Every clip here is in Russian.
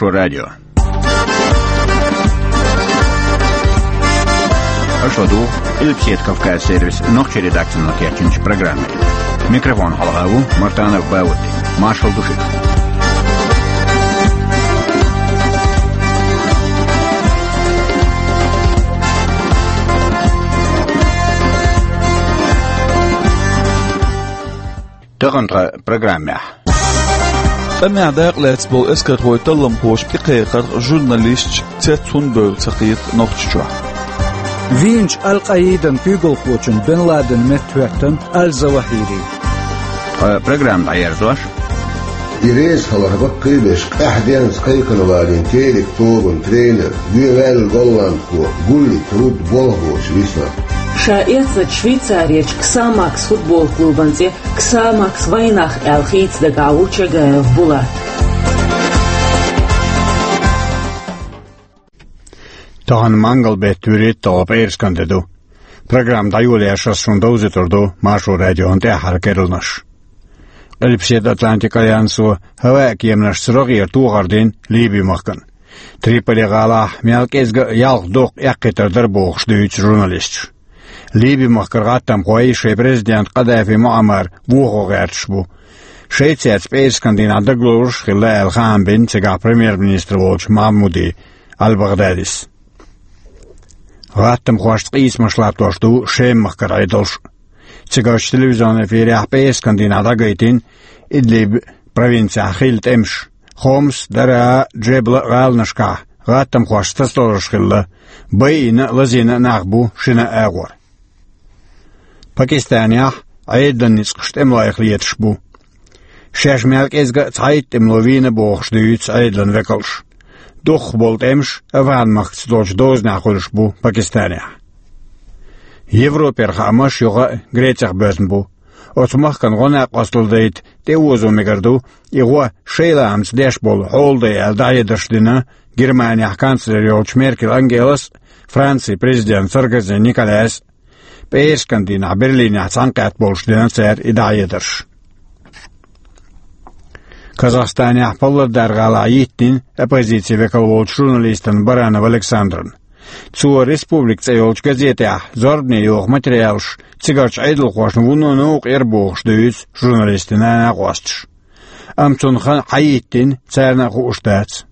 Машу радио. Ашоду Илпсет Кавказ сервис нохчи редакционной керченч программы. Микрофон Халгаву Мартанов Баути. Маршал Душик. تغنى برنامج. أما عداق لاتبول إسكار هو يطلم هوش بقيقر جورناليست تاتون بول تقييد نقطشوا. فينش القايدا بيقول خوشن بن لادن متوتن الزواهيري. برنامج عيارزوش. يريز خلاص بقى بيش أحدين سقيقن وارين تيرك توبن ترينر ديوال غولان كو قولي ترود بولهوش ويسنا. Šāiet Šveicarieč Ksamaks futbola klubanzie Ksamaks vaināk elhīts de gauča gāv bulāt. Tahan mangal beturit talab erskandedu. Program dajuliešas sundauzitordų Mašu radio te harkerulnaš. Elpsiet Atlantic Alliansu havakiemnaš srogi tuugardin Liibimakkan. Tripoli gala melkezga jalgdoq eqqitarдар boğuşduyuç jurnalist. Libi mahkargatam qoyishe prezident Qadafi Muammar vuğu gerçbu. Şeitsiyat speyskandinada glurş xilla el-Khan bin tega premier minister volç Mahmudi al-Baghdadis. Gatam xoştqi ismaşlap doşdu şem mahkar aydolş. Tsegaç televizyon efiri speyskandinada gaytin İdlib provinsiya xilt emş. Homs dara Jebla galnashka. Gatam xoştas dolş xilla. Bayina lazina naqbu şina ağor. Pakistaniya aydan nisqışt emlayıqliyetiş bu. Şeşmelk ezga tayt emlovine boğuşduyuç aydan vekalş. Dox bolt emş avanmaq stolç dozna quluş bu Pakistaniya. Evroper xamaş yoga Greçaq bözün bu. Otmaqkan qona qastıldayt teozo megardu iğwa şeylams deşbol holda eldayedişdina Germaniya kansleri Yolç Merkel Angelas Fransi prezident Sarkozy Nikolas Beyskandina Berlin'e sanqat bolşdinan ser idayedir. Kazakstaniya pallar dargala yittin opozisiya vekal bolş jurnalistin Baranov Aleksandrın. Cu Respublika Yolç gazeta zorbne yoq materialş tsigarç aydıl qoşn vununu erboğş duyuz jurnalistina naqostş. Amçunxan ayittin çarna qoştats.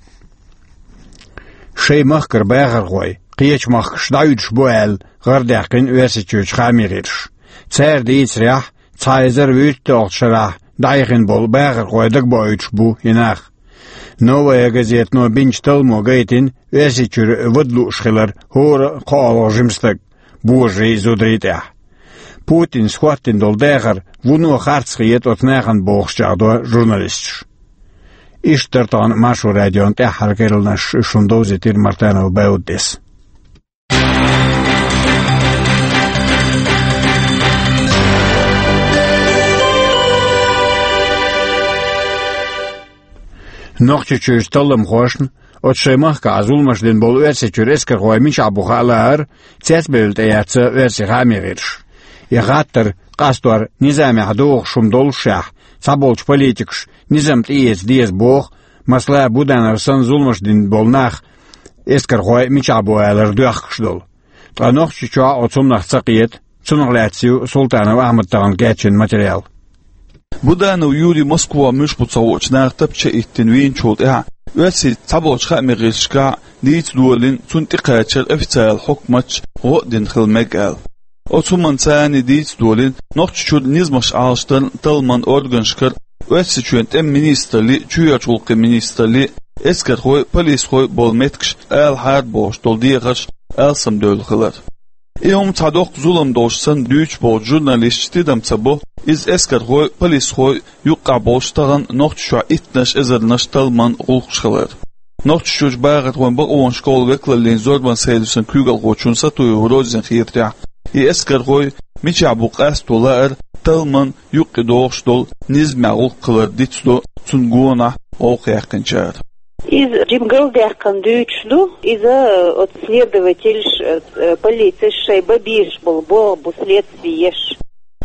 Şey mahkır bayğır qoy. Qiyech mahkış dayuç bu el gardaqin üversitüç xamiririş. Çər deyirəm, çayzar vütdə oxşara dayğın bol bayğır qoyduq boyuç bu inaq. Novaya gazetno binçtal mogaytin üversitür vudlu şxılar hor qalojimstak boji zudrita. Putin sxattin dol dayğır vunu xartsqiyet otnağın boğşçaqda jurnalist. İştartan Mašu radio te harkerulnaş şundozit Martanov Baudis. Noqçuç talım xoşn, ot şeymah qazulmaşdin bol üversitür eskir qoymuş abuxalar, çesbelt ayatsa versi xamirir. Yağatır qastor nizami hadoq şumdol şah, sabolç politikş, nizam tiyes dies boq, masla budanarsan zulmaşdin bolnaq, eskir qoymuş abuxalar duaqşdol. Noqçuça otsumnaq saqiyet, çunqlatsiu Sultanov Ahmedtağın geçin material. Budanov Yuri Moskva müşbutsavuç naqtabça ittinvin çolda üsi taboç xamirishka lit duolin tuntiqaçal oficial hukmaç o din xilmegal. Otuman tani dit duolin noqçul nizmaş ağıştan talman organşkar üsi çöntem ministerli çüyaçulqı ministerli eskar xoy polis xoy bolmetkş al hard boş doldiğaş alsam dölxılar. İyom tadoq zulum doşsan düç bol jurnalisti damsabo iz eskar xoy polis xoy yuqqa bolştağın noqçuşa itnaş ezernaş talman ulqşqalar. Noqçuş bağat xoy bu on şkol veklalin zorban saydusan kügal qoçun satuyu rozin xiyitra. Eskar xoy miçabu qastolar talman yuqqi doşdol nizmağul qılar ditsto tsunguna oqyaqınçar. Из Джимгалдеркан дүйчлу, из следователь полиции Шайба Биш был следствиеш.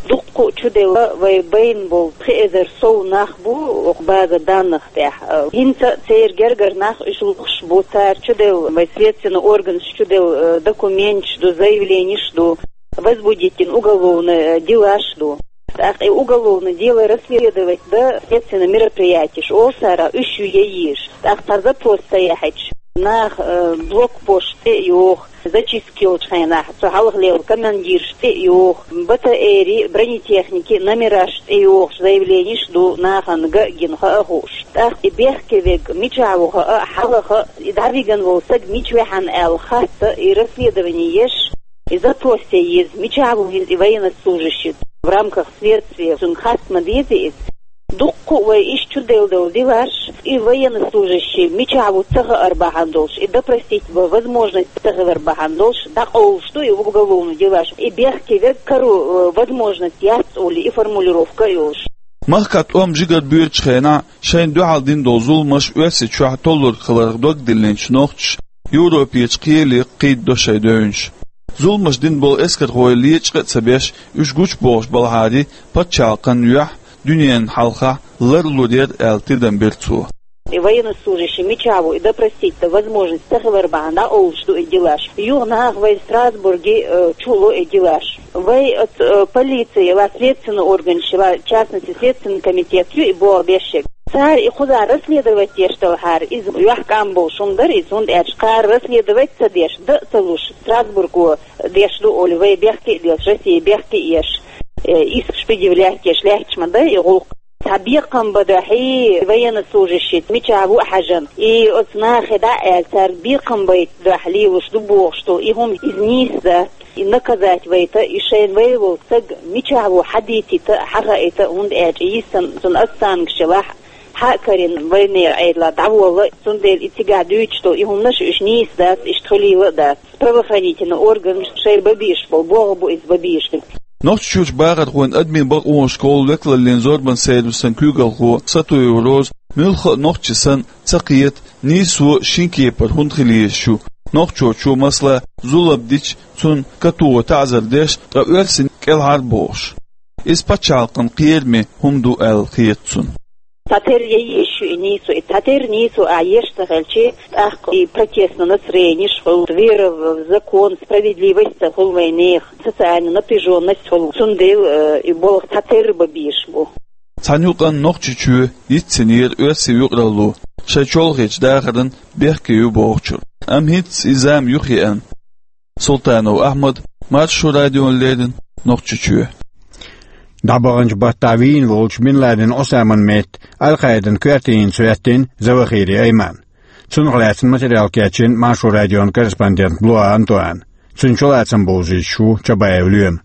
دقو تشدوا وبين بول خيزر سو نخبو بعض данных тех hinter цер гергер нах ишулш бутар чудел следственный орган чудел документ до заявление что возбудить уголовное дело что так и уголовное дело расследовать да следственное мероприятие что сара ищу яиш так запрос стоять на блокпосте юх зачистки учхайна сахалхлел командирште юх БТРи бронетехники номераште юх заявление что на ханга гинха хуш так и бехкевек мичавуха халаха и давиган волсаг мичвехан эл хатта и расследование еш и запросе есть мичаву и военнослужащих в рамках следствия сунхасма дезис دقوا وإيش تدل دلаш и военнослужащие мечаву цага арбахандолш и допросить возможность цага арбахандолш дақол что и уголовно делаш и бехки веккару возможность ясули и формулировка юш Mahkat omjigar büyürçxena şayn dualdin dozulmuş üyesi çuhtolur kılarıq dog dilinç noqç Europiyeç qiyeli qid doşay dönç Zulmuş din bol esker qoyliye çıqatsabeş üç güç boş balhadi patçalqan yuh Dünyanın halka lırludir eltirden berçu. И военнослужащие мечаву и допросить возможность цеховарбана олжду и делаш. Югнах в Страсбурге чуло и делаш. В полиции, в следственный орган, в частности следственный комитет, и был обещек. Царь и худа расследовать те, что хар из юхкам был шумдар, из он эчкар расследовать садеш, да целуш Страсбургу дешду оливей бехки, деш России бехки еш. Иск шпидевляхки шляхчмада и гулк. Табиqan badahi военнослужащие мечаву хажан и отна хада табиqan байт дахли вшдубо что им изниса и наказать вайта и шейн вайвол саг мечаву хадити та хараита унд эджисан сон астан гшла хакарин вайне айла давола сундел итигадуч что им наш ишнис да иштхлила да правоохранительный орган шей бабиш болбогу из бабиш Nog tjuch bagat gewoon admin bak on school wekla lenzor ban saydu san kugal go satu euros milkh nog chisan tsaqiyat nisu shinkeper hundkhiliyeshu nog chu masla zulabdich sun katu ta'zar desh qawersin kel harbosh ispachalqan qiyermi humdu al qiyatsun Татер еще и нису, и татер нису, а ешта гальчи, ах, и протестно настроение, шел вера в закон, справедливость, хол войны, социальную напряженность, хол сундел, и бол татер бабиш бу. Цанюкан ногчичу, итценир, ösi yuqralu, шачолгич дагырын бехкею боғчур. Амхитс изам юхиан. Султанов Ахмад, Маршу радионлерин, ногчичу. Dabarınç Battavin volç minladin Osman met Al-Qaida'nın kürtin sürettin Zavahiri Ayman. Sunğalatsın material keçin Marşu radyon korrespondent Blua Antoine. Sunçolatsın bozu şu çabayevlüyüm.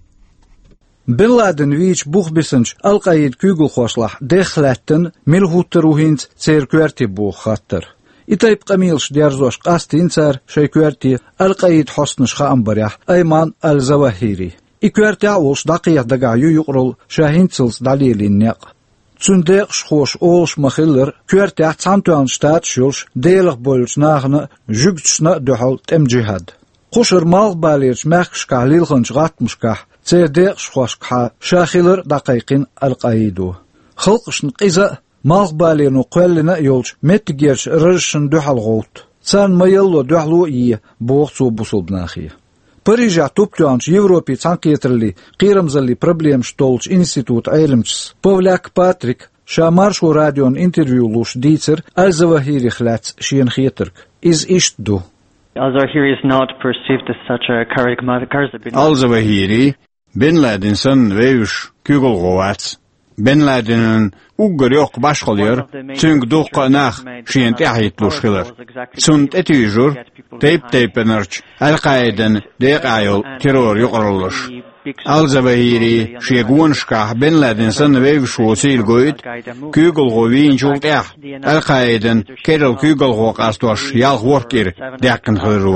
Bin Laden viç buxbisınç Al-Qaid kügül xoşlah dexlattin milhutruhins cer kürti bu xattır. İtayip qamilş derzoş qastinçar şey kürti Al-Qaid hosnış xambarah Ayman al-Zawahiri. İkverti ağuş daqiyat dagayu yuqrul şahintsils dalilin neq. Tsundeq şxoş olş maxiller kverti ağçantuan ştat şulş deyliq bolç nağını jügçna duhal temcihad. Qoşur mal balirç məxşqa lilxınç qatmışqa cedeq şxoşqa şaxilir daqiqin Al-Qaidu. Xalqışın qiza mal balirnu qallina yolç metgerç rıjşın duhal qolt. San mayallo duhlu iyi boğçu busulbnaxi. Парижа туплянч Европе цанкетрли қирамзали проблем штолч институт айлмчс Павляк Патрик шамаршу радион интервью луш дицер Al-Zawahiri хлац шиен хетерк из иштду Al-Zawahiri is not perceived as such a charismatic Al-Zawahiri Bin Laden san veyuş kügül govats Bin Laden'in ugur yok başqalıyor çünkü doğqanaq şiyen tehitluş xilir sunt etijur teyp-teypenarç Al-Qaida'nın deqayol terror yuqarılış Al-Zawahiri şegunşqa Bin Laden san veyuş osil goyt kügül govin çultaq Al-Qaida'nın keril kügül goqastoş yalq workir deqin xiru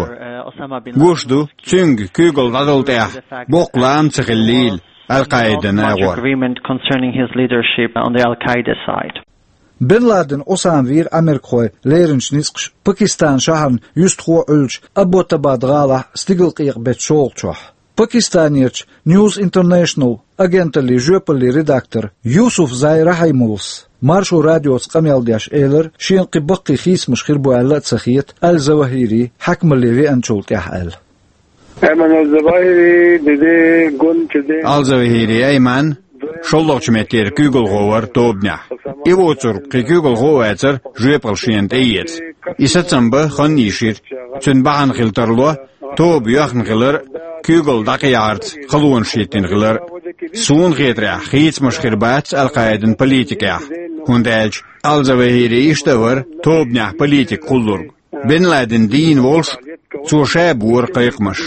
Guşdu çünkü kügül dadıltaq boqlan çıqillil Al-Qaida'nın agreement concerning his leadership on the Al-Qaeda side. Bin Laden osan vir Amerikoy lerinç nisqş Pakistan şahan yustxo ulç Abbottabad gala stigil qiq bet şolçoh. Pakistaniyach News International agentali jöpali redaktor Yusuf Zayrahaymuls Marsho radios qamyaldash eler شين قبقي خيس مش خربو على تسخيت الزواهيري حكم اللي أنشولت يحقل أيمن الزواهيري دي قن كده الزواهيري أيمن شلوش متير كيغل غوار توبنح إيوتر كيغل غواتر جيبل شينت أيت إستنبه خنيشير تنبعن خلترلو توب يخن غلر كيغل دقيارت خلون شيتين غلر سون غيترع خيت مش خربات القايدن بوليتيكا هندالج الزواهيري اشتور توبنح بوليتيك كلر بن لادن دين ولش تو شابور قيقمش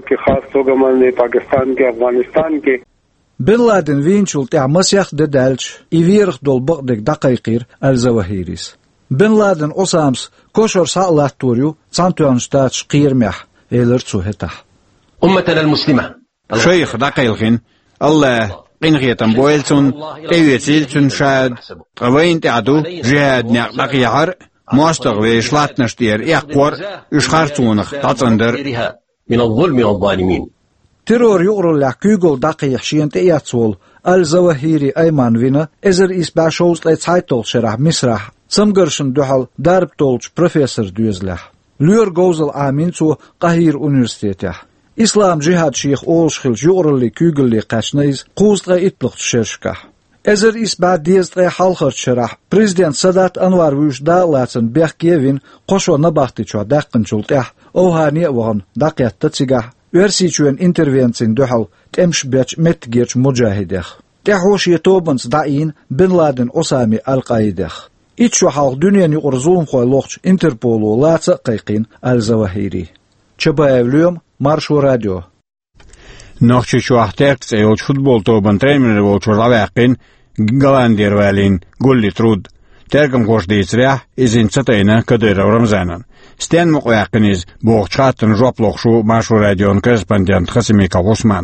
بن لادن وينشول تاع مسيخ ددالج يفيرخ دول بقدك دقيقير الزواهيريس بن لادن أسامس كوشور ساقلات توريو تسانتوان شتاتش قيرمح إيلر تسوهتح أمتنا المسلمة شيخ دقيقين الله قنغيتن بويلتون قيوتيلتون شاد قوين تعدو جهاد ناق دقيقر مواستغوي شلات نشتير إقور إشخارتونخ تاتندر من الظلم والظالمين ترور يقرر لحكيغل دقيق شين تياتسول الزواهيري أيمان وينا إزر إسبع شوز ليتسايتول شرح مسرح سمگرشن دوحل دارب تولج بروفيسور دوزلح لور غوزل آمين تو قهير أونيورسيتيح إسلام جهاد شيخ أولشخل يقرر لي كيغل لي قاشنيز قوزل إطلق شرشكح إزر إسبع ديزت لي حالخر شرح بريزيدنت سادات أنوار ويش دالاتن بيخ كيفين قشو نباختي شو داقن شلتح أوهاني وغن داقيات تتسيقح ورسيچون انترفينسين دوحل تمش بيتش متجيرش مجاهدخ تحوش يتوبنس داين بن لادن أسامي القايدخ إتشو حالق دنيا يقر ظلم خوي لوخش انتربولو لاتس قيقين الزواهيري چبايف اليوم مارشو راديو نوخشي شو احتاقت سيوش فوتبول توبن تريمن ووشو رواقين غلاندير والين قولي ترود ترقم خوش ديسريح إزين ستينا كدير ورمزانا ستين مقواقنيز بوغشاتن جوبلوخشو مارشو راديون كرسبانديانت خسميكا غوسمان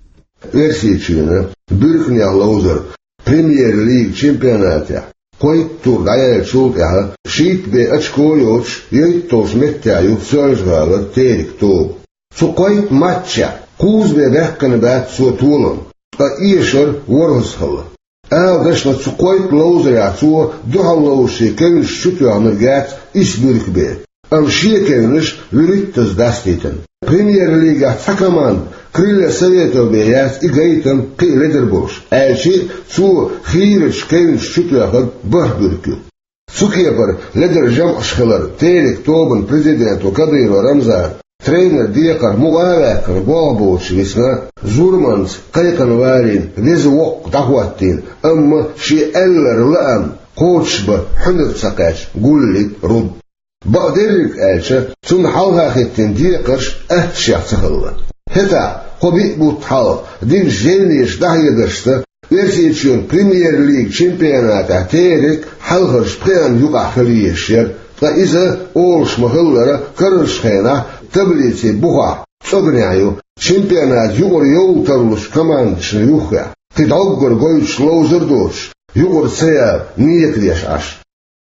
Versičina, Birknja Lozer, Premier League čempionātā, koji tur dajā čultā, šīt bija atškojoč, jētos mettēju sēžgāla tērik tōbu. Su koji matčā, kūs bija vehkana bēt so tūlam, ka iešar vorhashala. Ādašna su koji Lozerā so duhalauši keviņš šutjāna gāts izbirk bija. Am šie keviņš virittas dastītan. Premier League takamand, Крылья Советов бияс и гейтам ки лидербуш. Эльчи цу хирич кевин шутляхад бахбуркю. Цукепар лидер жам ашхалар телек тобан президенту Кадырова Рамзан. Тренер диекар муавекар бабуч весна. Зурманс кайкан варин везуок дахуаттин. Амма ши эллер лаам коучба хунер цакач гуллит руд. Багдерик эльча цун халга хеттин диекарш ахшах цахалла. Хета хоби бутхал дин жельниш дахьедашта версиичун Премьер Лиг чемпионата терек халхарш прям югахлиешер та иза олш махаллара каршхена таблицы буха собряю чемпионат югор йолтарлуш командшны юха ты долгор гойч лоузердош югор сея ниеклеш аш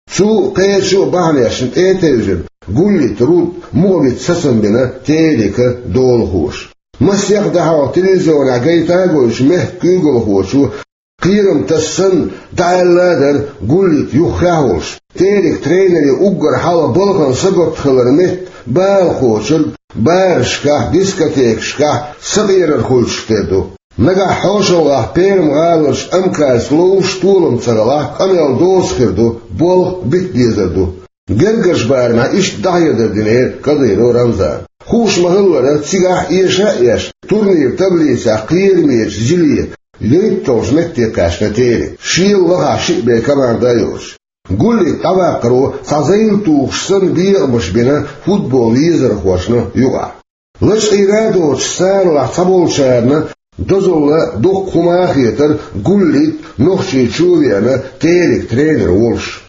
су кэчу бахляшн этежен гулит руд мовит сасамбина терека долхуш مسيح دعوة تلفزيون عجيتها قولش مه كيجو هوشو قيرم تسن دعالادر قولت يخاوش تيرك ترينر يؤجر حالا بلغن سقط خلرمت بالخوشل بارشكا ديسكاتيكشكا صغير الخوش تدو نجا حوشوغا بيرم غالش امكاس لوش طولم تغلاق اميال دوس خردو بلغ بيت ديزردو جرجش بارنا ايش دعيدر دينير قديرو رمزان خوش مهلرة سيجاح إيش تورنير تبليسة قير ميرش جلية ليتوش متكاش نتيري شيل لها شيء بكمان دايوش قولي تباقرو سازين توش سن بيغمش بنا فوتبول يزر خوشنا يوغا لش إيرادوش سار لحصبول شارنا دوزولا دوق خماخيتر قولي نوخشي تشوفيانا تيريك ترينر وولش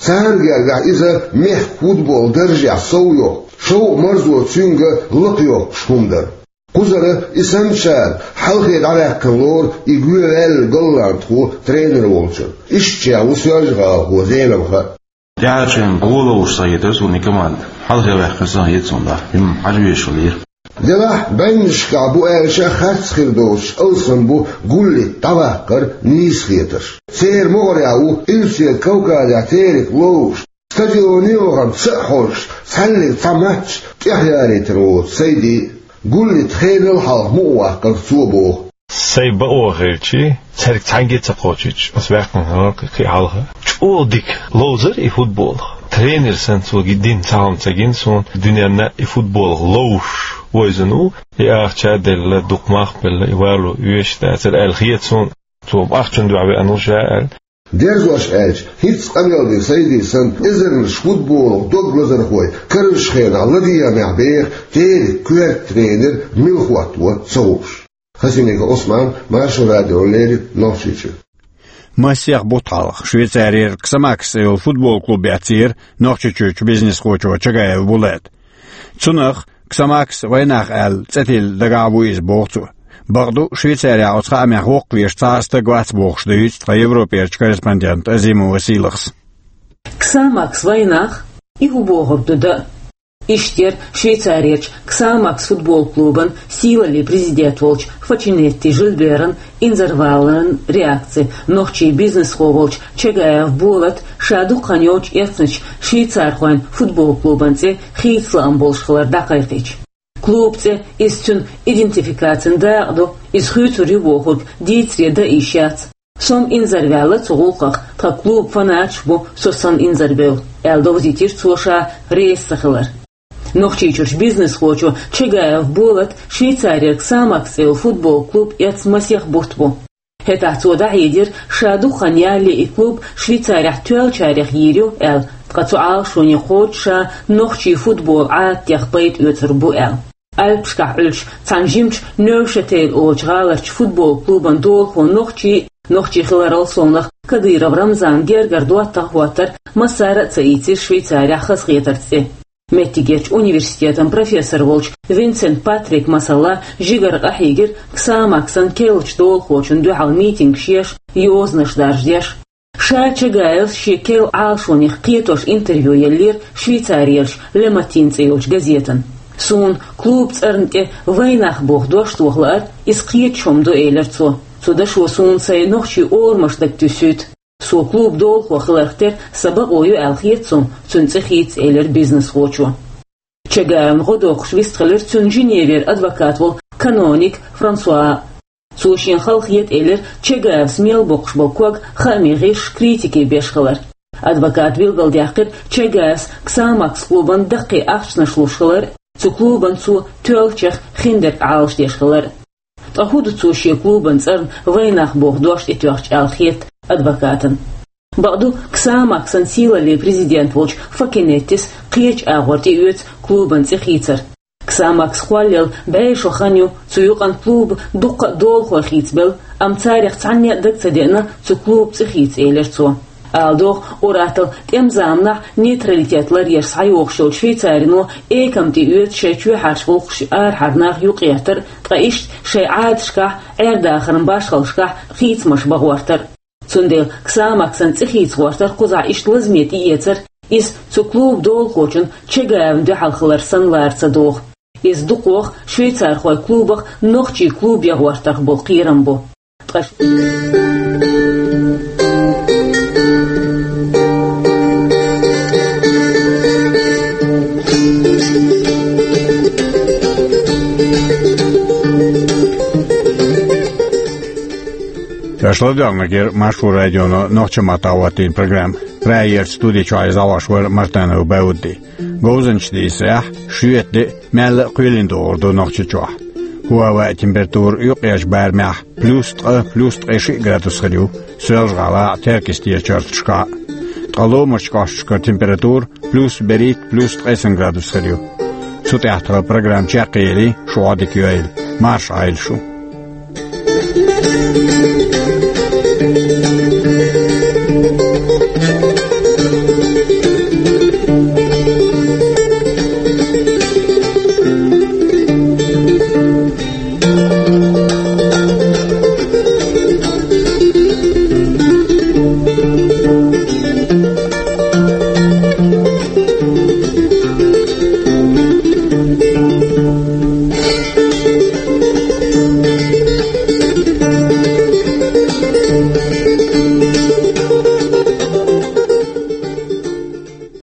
سانجا إذا مح فوتبول درجع سويو شو مرزو تسينجا لقيو شومدر قزرة إسانشاد حلقيت على كنلور إيجوال قلانتخو ترينر وولشر إشتيا وسياجغا هو زينبخا جاعشن قولوش سايدرس ونكمان حلقي وحكسان يتسون ده عجبي شولير دلا بنش كابو ايشا خرص خردوش اوصن بو قولي طواقر نيس خيتر سير مغرياو إلسي الكوكا تيرك لوش ستاديوني وغم سأحوش سالي فماتش تحياري تروت سيدي قولي تخيل الحال مواقر صوبو سيبا اوغيرشي سالك تانجي تقوشيش اسواقن هناك كي حالها چوديك لوزر اي فوتبول тренер сенсу гидин саам цагин сон дүйнөмө футбол лоуш ойзуну яача дел дукмах бел ивалу юештасер алхиет сон توب أخشن دعوة أنو شاعر ديرزوش أج هيتس قميل دي سيدي سن إذن شفوتبول دوب لزر خوي كرش خير على دي معبير تيري كوير ترينر ملخوات وتصوش خسينيك عثمان مارشو راديو ليري نوشيتشو Масях Буталах, Швейцария, Ксамакс, футбол клуб Атир, Нохчичуч, бизнес хочо, Чагаев Булет. Цунах, Ксамакс, Вайнах Эл, Цетил, Дагаву из Бохцу. Барду, Швейцария, Отхамя Хоквиш, Цаста Гвацбох, Штуиц, Европеч, корреспондент Азиму Василахс. Ксамакс, Вайнах, и Убогов Дуда. Иштер, Швейцарияч, Ксамакс футбол клубан, силали президент Волч, Фачинетти, Жильберан, Инзервален, реакции, Нохчи бизнес Ховолч, Чагаев Булат, Шаду Каньоч, Эцныч, Швейцархуан футбол клубанце, Хейслам Болшхалар Дакайтич. Клубце, истин идентификацин дағду, из Хютури Вохуд, Дитре да Ищац. Сом инзервяла цугулках, та клуб фаначбу, сосан инзервел, элдовзитир цуша рейсахалар. Нохчичуш бизнес хочу, Чагаев Булат, Швейцария Ксамакс футбол клуб Эцмасех Буртбу. Это отсюда едер Шаду Ханяли и клуб Швейцария Тюэлчарих Ерю Эл, ткацуал шуни хоча Нохчи футбол аттях пейт Юцербу Эл. Альпшка Ильч, Цанжимч, Нёшетель Очгаларч футбол клубан Долху Нохчи Хиларал Сонах, Кадыров Рамзан Гергар Дуаттахуатар, Масара Цаити Швейцария Хасхетарци. Меттигерч университетом профессор Волч Винсент Патрик Масала Жигар Ахигер Ксамаксан Келч Долхочун Дуал митинг Шеш Йознаш Даждеш. Ша Чагаев Шекел Алшоних Кетош интервью Еллир Швейцариеш Лематинцейлч газетан. Сун клуб цернте Вайнах Бог доштуглар из Кетчом до Эйлерцо. Судашо сун Сайнохчи Ормаш дактюсют. Со клуб долху хлахтер сабагою алхетсум цунцехиц элер бизнес хочу. Чагаем годох швистхалер цунжиневер адвокат вол каноник Франсуа. Сушин халхет элер Чагаев смел бокшбалкуаг хамириш критики бешхалар. Адвокат вилгал дяхкер Чагаев Ксамакс клубан дакки ахшна шлушхалар, цу клубан цу тюэлчех хиндер алшдешхалар. Тахуду цуши клубан церн Вайнах бог дошт и тюрч алхет адвокатан. Баду Ксамаксан силали президент Волч Факинеттис Киеч Агорти Юц клубан цехицер. Ксамакс хвалил бейшо ханю цуюкан клуб дука долху хицбел, амцарих цанья дакцадена цу клуб цехиц элерцо. Алдох оратл темзамна нейтралитетлар ерсайохшол Швейцарину экамти Юц шечу харшволш архарнах юқиятер тгаишт шейадшка эрдахрн башхалшка хицмаш багвартер. Цундел Ксамаксан цехиц вартар куза ишлазмет иецер из цуклуб дол хочун Чагаев духалхлар санларца дох. Из дукох Швейцархой клубах Нохчи клуб ягвартар бол қирамбо. Шлодягнагер Машфур радионо нохчаматаватин программ. Проект студии чай завашвар Мартана Бауди. Гозенчди сях шведде мел квилиндо ордо нохчачуа. Хуава температур юқяш бармах плюс 3 градус хадю. Сөлжгала теркистия чартшка. Таломашкашка температур плюс берит плюс 3 градус хадю. Сутяхтра программ чакели шуадик юэль. Марш айлшу.